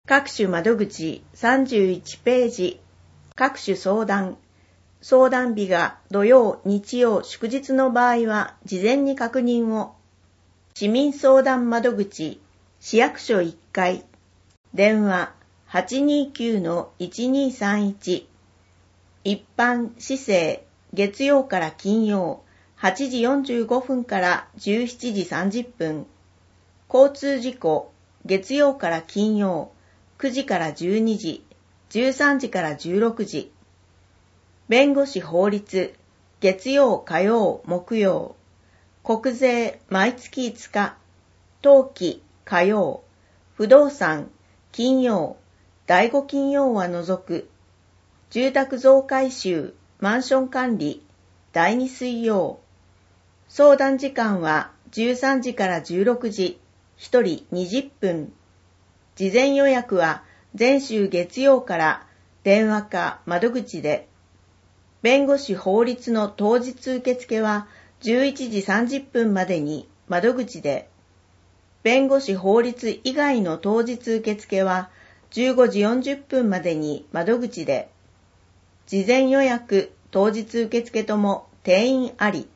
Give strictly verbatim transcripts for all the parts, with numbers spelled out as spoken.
各種窓口さんじゅういちページ、各種相談。相談日が土曜、日曜、祝日の場合は事前に確認を。市民相談窓口、市役所いっかい、電話 はちにーきゅうのいちにーさんいち。一般、市政、月曜から金曜、はちじよんじゅうごふんからじゅうしちじさんじゅっぷん。交通事故、月曜から金曜、くじからじゅうにじ、じゅうさんじからじゅうろくじ。弁護士法律、月曜、火曜、木曜。国税、毎月いつか。登記、火曜。不動産、金曜。だいご金曜は除く。住宅増改修、マンション管理、だいに水曜。相談時間はじゅうさんじからじゅうろくじ、ひとりにじゅっぷん。事前予約は前週月曜から電話か窓口で。弁護士法律の当日受付はじゅういちじさんじゅっぷんまでに窓口で。弁護士法律以外の当日受付はじゅうごじよんじゅっぷんまでに窓口で。事前予約、当日受付とも定員あり。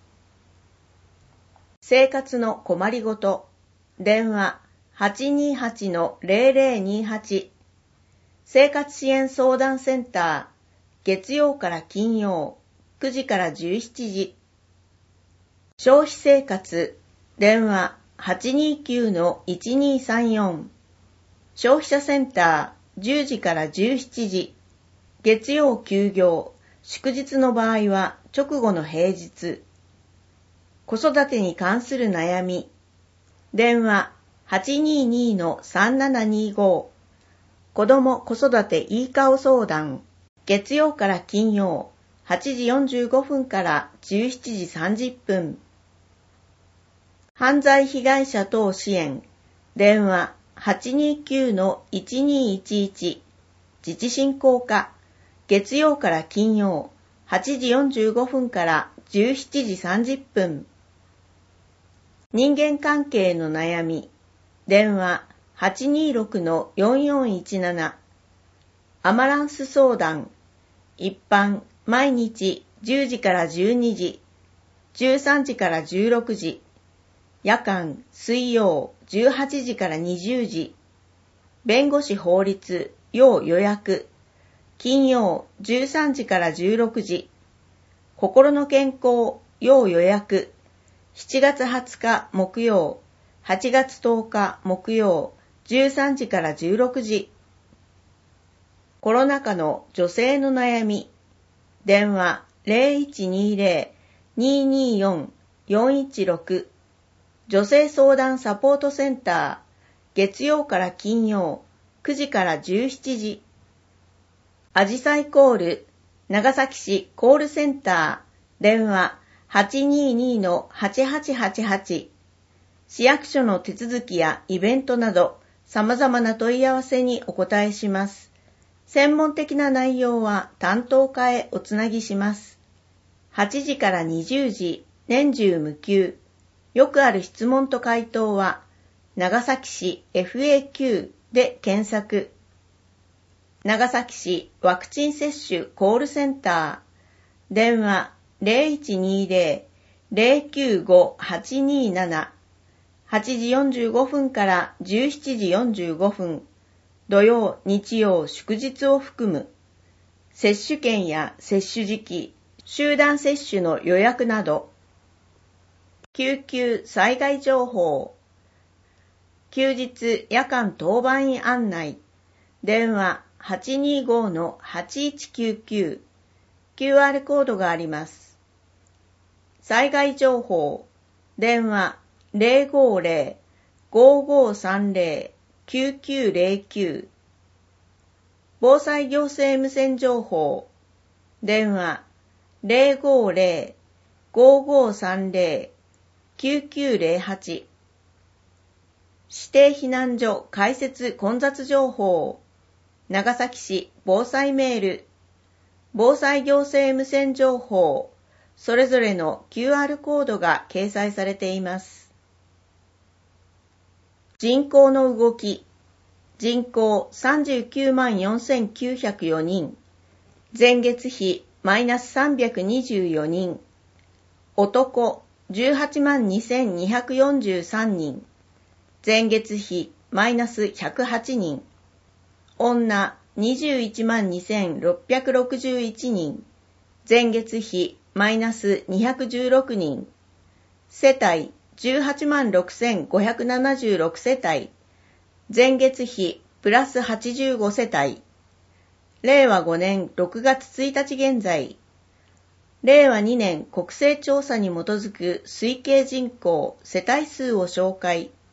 生活の困りごと。電話 はちにーはちのゼロゼロにはち。生活支援相談センター。月曜から金曜、くじからじゅうしちじ。消費生活。電話 はちにーきゅうのいちにーさんよん。消費者センターじゅうじからじゅうしちじ。月曜休業、祝日の場合は直後の平日。子育てに関する悩み。電話 はちにーにーのさんななにーご。子ども子育ていい顔相談。月曜から金曜、はちじよんじゅうごふんからじゅうしちじさんじゅっぷん。犯罪被害者等支援。電話 はちにーきゅうのいちにーいちいち。自治振興課。月曜から金曜、はちじよんじゅうごふんからじゅうしちじさんじゅっぷん。人間関係の悩み。電話 はちにーろくのよんよんいちなな。アマランス相談。一般、毎日じゅうじからじゅうにじ、じゅうさんじからじゅうろくじ。夜間、水曜、じゅうはちじからにじゅうじ。弁護士法律、要予約。金曜、じゅうさんじからじゅうろくじ。心の健康、要予約。しちがつはつか木曜、はちがつとおか木曜、じゅうさんじからじゅうろくじ。コロナ禍の女性の悩み。電話 ゼロいちにーゼロ にーにーよん よんいちろく。女性相談サポートセンター。月曜から金曜、くじからじゅうしちじ。あじさいコール、長崎市コールセンター。電話 はちにーにーのはちはちはちはち。市役所の手続きやイベントなど、様々な問い合わせにお答えします。専門的な内容は担当課へおつなぎします。はちじからにじゅうじ、年中無休。よくある質問と回答は、長崎市 エフエーキュー で検索。長崎市ワクチン接種コールセンター。電話 ゼロいちにーゼロ ゼロきゅうご はちにーなな。はちじよんじゅうごふんからじゅうしちじよんじゅうごふん。土曜、日曜、祝日を含む。接種券や接種時期、集団接種の予約など。救急災害情報。休日夜間当番員案内。電話 はちにーごのはちいちきゅうきゅう。キューアール コードがあります。災害情報。電話 ゼロごゼロ ごごさんゼロ きゅうきゅうゼロきゅう。防災行政無線情報。電話 ゼロごゼロ ごごさんゼロ きゅうきゅうゼロはち。指定避難所開設混雑情報。長崎市防災メール。防災行政無線情報。それぞれの キューアール コードが掲載されています。人口の動き。 人口さんじゅうきゅうまんよんせんきゅうひゃくよにん、前月比マイナスさんびゃくにじゅうよにん、男じゅうはちまんにせんにひゃくよんじゅうさんにん、前月比マイナスひゃくはちにん、女にじゅういちまんにせんろっぴゃくろくじゅういちにん、前月比マイナスにひゃくじゅうろくにん、世帯じゅうはちまんろくせんごひゃくななじゅうろく世帯、前月比プラスはちじゅうご世帯、れいわごねんろくがつついたち現在、れいわにねん国勢調査に基づく推計人口世帯数を紹介。